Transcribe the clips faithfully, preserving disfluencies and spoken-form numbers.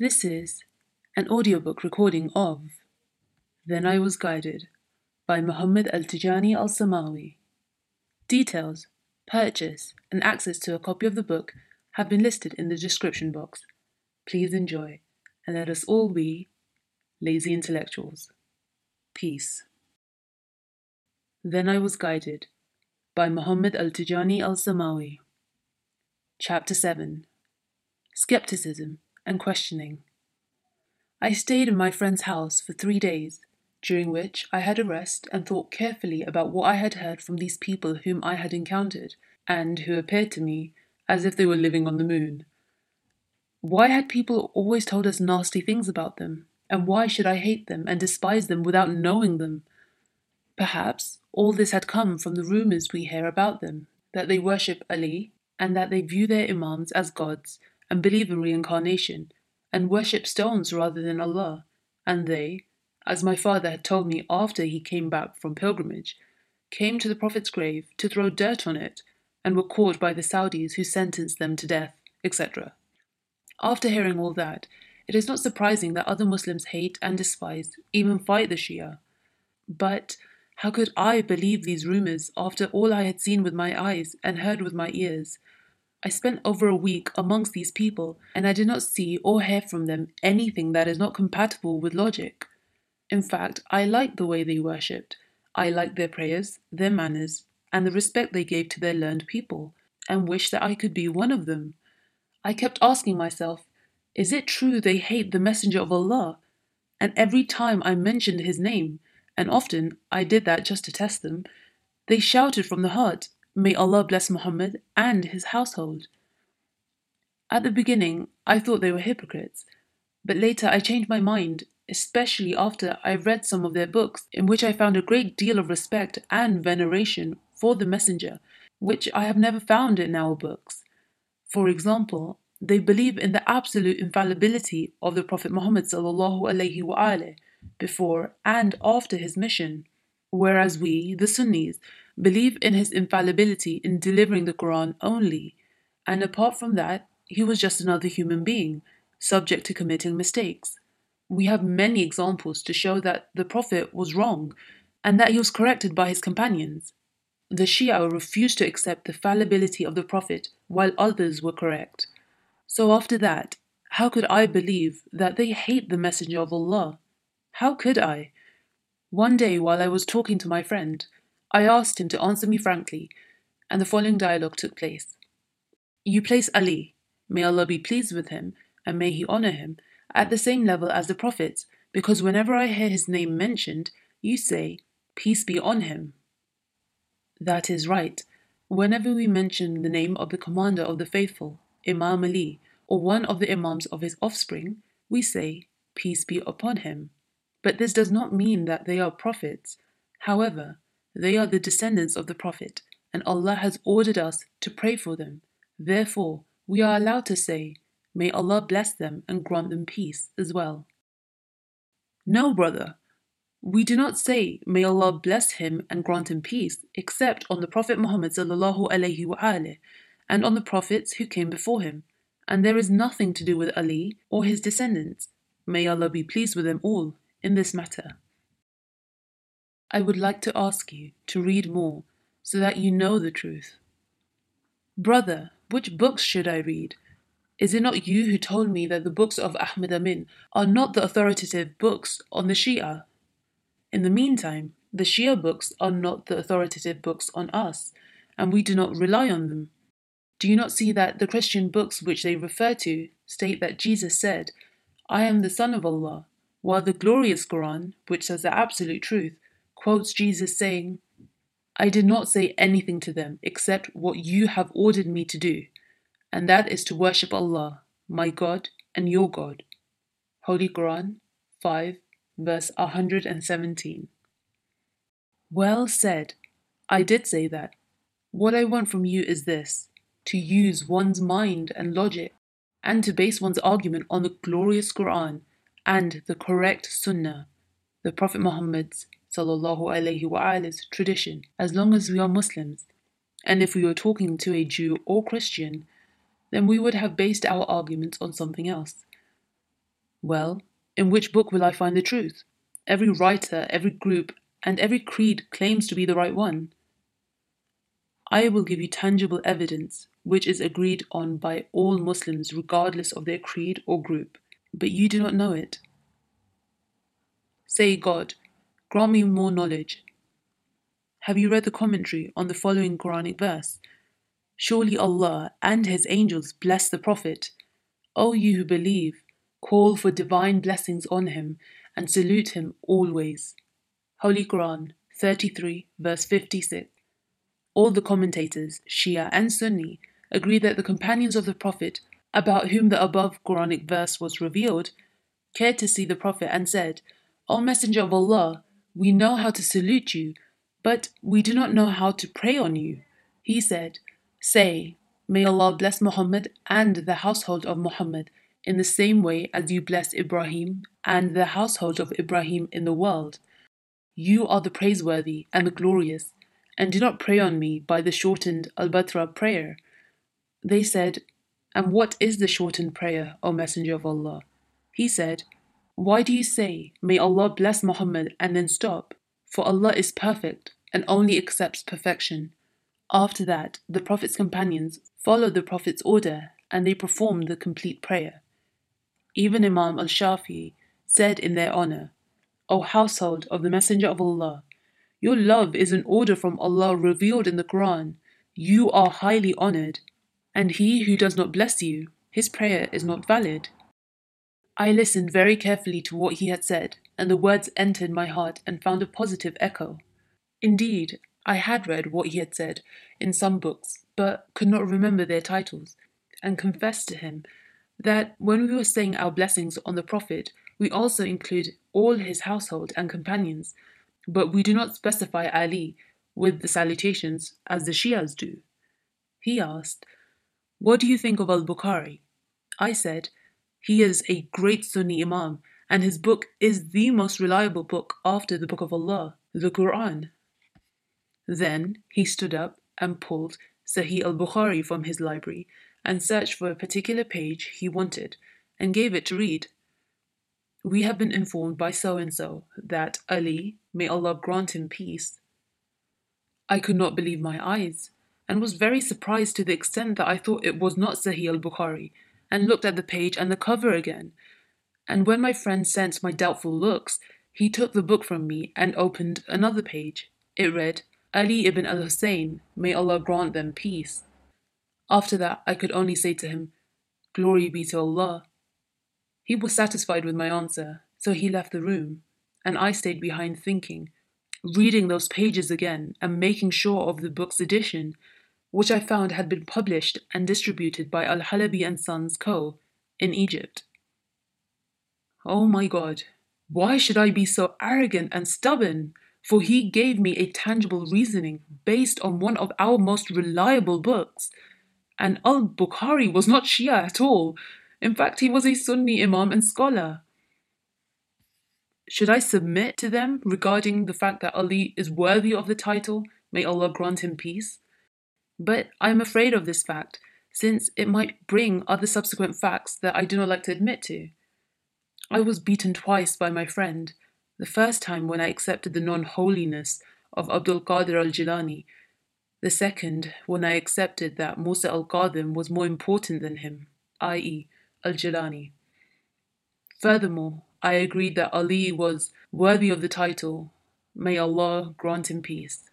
This is an audiobook recording of Then I Was Guided by Muhammad Al-Tijani Al-Samawi. Details, purchase, and access to a copy of the book have been listed in the description box. Please enjoy, and let us all be lazy intellectuals. Peace. Then I Was Guided by Muhammad Al-Tijani Al-Samawi. Chapter seven. Skepticism and Questioning. I stayed in my friend's house for three days, during which I had a rest and thought carefully about what I had heard from these people whom I had encountered, and who appeared to me as if they were living on the moon. Why had people always told us nasty things about them, and why should I hate them and despise them without knowing them? Perhaps all this had come from the rumours we hear about them, that they worship Ali, and that they view their imams as gods, and believe in reincarnation, and worship stones rather than Allah, and they, as my father had told me after he came back from pilgrimage, came to the Prophet's grave to throw dirt on it, and were caught by the Saudis who sentenced them to death, et cetera. After hearing all that, it is not surprising that other Muslims hate and despise, even fight the Shia. But how could I believe these rumours after all I had seen with my eyes and heard with my ears? I spent over a week amongst these people, and I did not see or hear from them anything that is not compatible with logic. In fact, I liked the way they worshipped. I liked their prayers, their manners, and the respect they gave to their learned people, and wished that I could be one of them. I kept asking myself, is it true they hate the Messenger of Allah? And every time I mentioned his name, and often I did that just to test them, they shouted from the heart, "May Allah bless Muhammad and his household." At the beginning, I thought they were hypocrites, but later I changed my mind, especially after I read some of their books, in which I found a great deal of respect and veneration for the Messenger, which I have never found in our books. For example, they believe in the absolute infallibility of the Prophet Muhammad sallallahu alaihi wasallam before and after his mission, whereas we, the Sunnis, believe in his infallibility in delivering the Quran only, and apart from that, he was just another human being, subject to committing mistakes. We have many examples to show that the Prophet was wrong, and that he was corrected by his companions. The Shia refused to accept the fallibility of the Prophet, while others were correct. So after that, how could I believe that they hate the Messenger of Allah? How could I? One day while I was talking to my friend, I asked him to answer me frankly, and the following dialogue took place. You place Ali, may Allah be pleased with him, and may he honour him, at the same level as the prophets, because whenever I hear his name mentioned, you say, peace be on him. That is right. Whenever we mention the name of the commander of the faithful, Imam Ali, or one of the imams of his offspring, we say, peace be upon him. But this does not mean that they are prophets. However, they are the descendants of the Prophet, and Allah has ordered us to pray for them. Therefore, we are allowed to say, may Allah bless them and grant them peace as well. No, brother, we do not say, may Allah bless him and grant him peace, except on the Prophet Muhammad sallallahu alaihi wasallam and on the prophets who came before him, and there is nothing to do with Ali or his descendants. May Allah be pleased with them all in this matter. I would like to ask you to read more so that you know the truth. Brother, which books should I read? Is it not you who told me that the books of Ahmad Amin are not the authoritative books on the Shia? In the meantime, the Shia books are not the authoritative books on us, and we do not rely on them. Do you not see that the Christian books which they refer to state that Jesus said, I am the Son of Allah, while the glorious Quran, which says the absolute truth, quotes Jesus saying, I did not say anything to them except what you have ordered me to do, and that is to worship Allah, my God and your God. Holy Quran five, verse one hundred seventeen. Well said. I did say that. What I want from you is this, to use one's mind and logic, and to base one's argument on the glorious Quran and the correct Sunnah, the Prophet Muhammad's sallallahu alaihi wasallam's tradition, as long as we are Muslims. And if we were talking to a Jew or Christian, then we would have based our arguments on something else. Well, in which book will I find the truth? Every writer, every group, and every creed claims to be the right one. I will give you tangible evidence which is agreed on by all Muslims regardless of their creed or group, but you do not know it. Say, God, grant me more knowledge. Have you read the commentary on the following Quranic verse? Surely Allah and His angels bless the Prophet. O you who believe, call for divine blessings on him and salute him always. Holy Quran thirty-three, verse fifty-six. All the commentators, Shia and Sunni, agree that the companions of the Prophet, about whom the above Quranic verse was revealed, cared to see the Prophet and said, O Messenger of Allah, we know how to salute you, but we do not know how to pray on you. He said, Say, may Allah bless Muhammad and the household of Muhammad in the same way as you blessed Ibrahim and the household of Ibrahim in the world. You are the praiseworthy and the glorious, and do not pray on me by the shortened al-Batra prayer. They said, And what is the shortened prayer, O Messenger of Allah? He said, Why do you say, May Allah bless Muhammad and then stop? For Allah is perfect and only accepts perfection. After that, the Prophet's companions followed the Prophet's order and they performed the complete prayer. Even Imam al-Shafi'i said in their honor, O household of the Messenger of Allah, your love is an order from Allah revealed in the Quran. You are highly honored, and he who does not bless you, his prayer is not valid. I listened very carefully to what he had said, and the words entered my heart and found a positive echo. Indeed, I had read what he had said in some books, but could not remember their titles, and confessed to him that when we were saying our blessings on the Prophet, we also include all his household and companions, but we do not specify Ali with the salutations as the Shias do. He asked, What do you think of al-Bukhari? I said, He is a great Sunni Imam, and his book is the most reliable book after the Book of Allah, the Quran. Then he stood up and pulled Sahih al-Bukhari from his library and searched for a particular page he wanted and gave it to read. We have been informed by so-and-so that Ali, may Allah grant him peace. I could not believe my eyes and was very surprised to the extent that I thought it was not Sahih al-Bukhari and looked at the page and the cover again. And when my friend sensed my doubtful looks, he took the book from me and opened another page. It read, Ali ibn al-Hussein, may Allah grant them peace. After that, I could only say to him, Glory be to Allah. He was satisfied with my answer, so he left the room, and I stayed behind thinking, reading those pages again and making sure of the book's edition, which I found had been published and distributed by Al-Halabi and Sons Co. in Egypt. Oh my God, why should I be so arrogant and stubborn? For he gave me a tangible reasoning based on one of our most reliable books. And al-Bukhari was not Shia at all. In fact, he was a Sunni Imam and scholar. Should I submit to them regarding the fact that Ali is worthy of the title, may Allah grant him peace? But I am afraid of this fact, since it might bring other subsequent facts that I do not like to admit to. I was beaten twice by my friend, the first time when I accepted the non-holiness of Abdul Qadir al-Jilani, the second when I accepted that Musa al-Qadim was more important than him, that is, al-Jilani. Furthermore, I agreed that Ali was worthy of the title, may Allah grant him peace.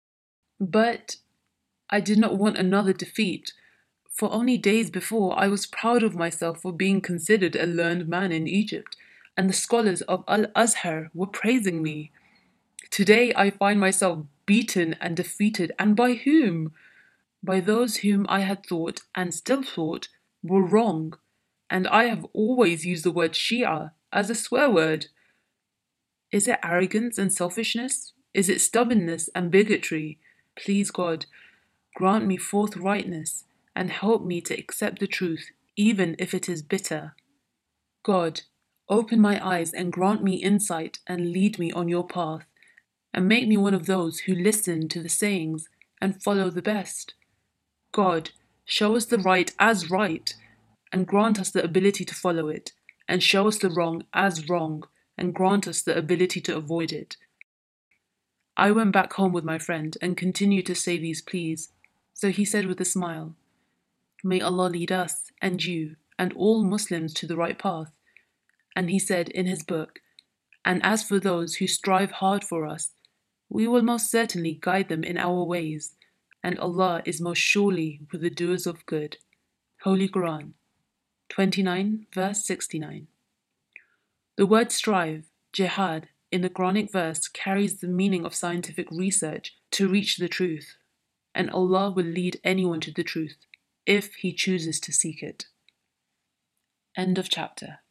But I did not want another defeat, for only days before I was proud of myself for being considered a learned man in Egypt, and the scholars of Al-Azhar were praising me. Today I find myself beaten and defeated, and by whom? By those whom I had thought, and still thought, were wrong, and I have always used the word Shia as a swear word. Is it arrogance and selfishness? Is it stubbornness and bigotry? Please God, grant me forthrightness, and help me to accept the truth, even if it is bitter. God, open my eyes and grant me insight and lead me on your path, and make me one of those who listen to the sayings and follow the best. God, show us the right as right, and grant us the ability to follow it, and show us the wrong as wrong and grant us the ability to avoid it. I went back home with my friend and continued to say these pleas. So he said with a smile, "May Allah lead us and you and all Muslims to the right path." And he said in his book, "And as for those who strive hard for us, we will most certainly guide them in our ways, and Allah is most surely with the doers of good." Holy Quran, twenty-nine, verse sixty-nine. The word strive, jihad, in the Quranic verse carries the meaning of scientific research to reach the truth, and Allah will lead anyone to the truth if He chooses to seek it. End of chapter.